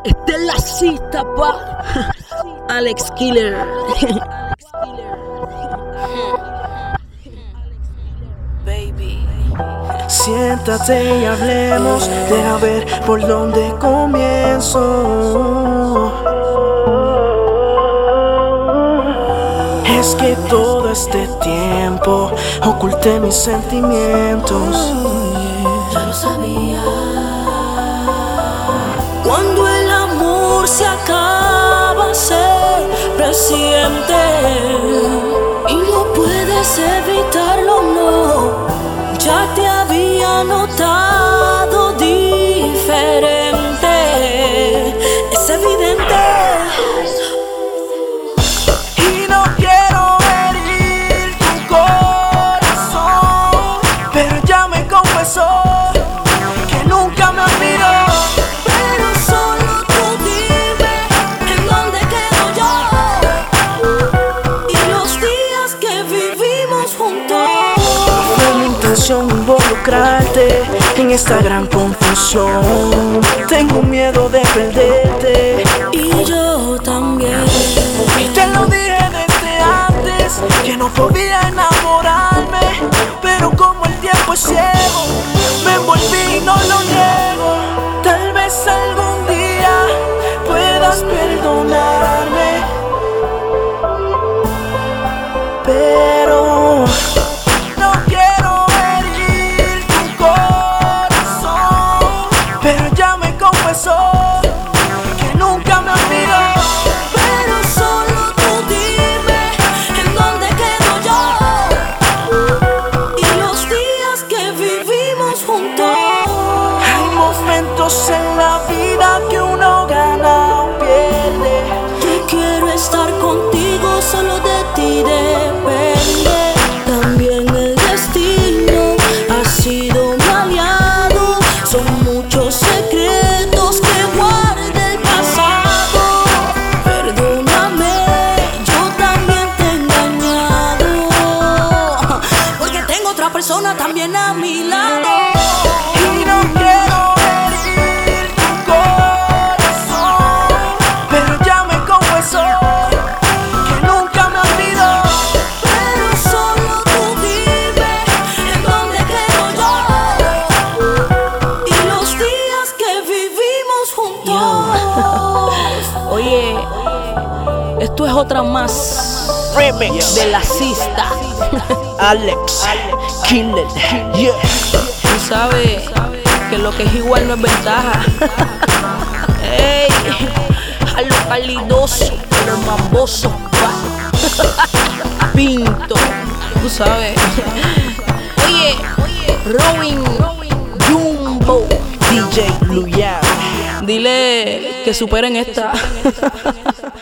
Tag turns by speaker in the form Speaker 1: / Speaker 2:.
Speaker 1: Esta es la cita, pa. Alex Killer. Baby.
Speaker 2: Siéntate y hablemos, deja ver por dónde comienzo. Es que todo este tiempo oculté mis sentimientos.
Speaker 1: Ya lo sabía.
Speaker 3: Cuando el amor se acaba, se presiente y no puedes evitarlo, no. Ya te había notado diferente, es evidente.
Speaker 2: Y no quiero herir tu corazón, pero ya me confesó que nunca me olvidó.
Speaker 3: Pero solo tú dime en dónde quedo yo y los días que vivimos juntos.
Speaker 2: Fue mi intención involucrarte en esta gran confusión. Tengo miedo de perderte
Speaker 3: Y yo también.
Speaker 2: y te lo dije desde antes que no podía enamorarme, pero como el tiempo es ciego, me envolví y no lo niego. Tal vez algún día puedas perdonarme, pero no quiero herir tu corazón. Pero ya me confesó que nunca me olvidó.
Speaker 3: Pero solo tú dime en dónde quedo yo y los días que vivimos juntos.
Speaker 2: Hay momentos en la vida que uno gana o pierde.
Speaker 3: Yo quiero estar contigo, solo de ti depende. También el destino ha sido mi aliado. Son muchos secretos que guarda el pasado. Perdóname, yo también te he engañado, porque tengo otra persona también a mi lado.
Speaker 2: Y no quiero herir tu corazón, pero ya me confesó que nunca me olvidó.
Speaker 3: Pero solo tú dime en dónde quedo yo y los días que vivimos juntos.
Speaker 1: Oye, esto es otra más
Speaker 2: Remix
Speaker 1: de la cista.
Speaker 2: Alex Killer. Yeah.
Speaker 1: Tú sabes que lo que es igual no es ventaja. Ey, a lo calidoso, pero el mamboso. Pinto, tú sabes. Oye, Robin Jumbo,
Speaker 2: DJ Luyan.
Speaker 1: dile que superen esta.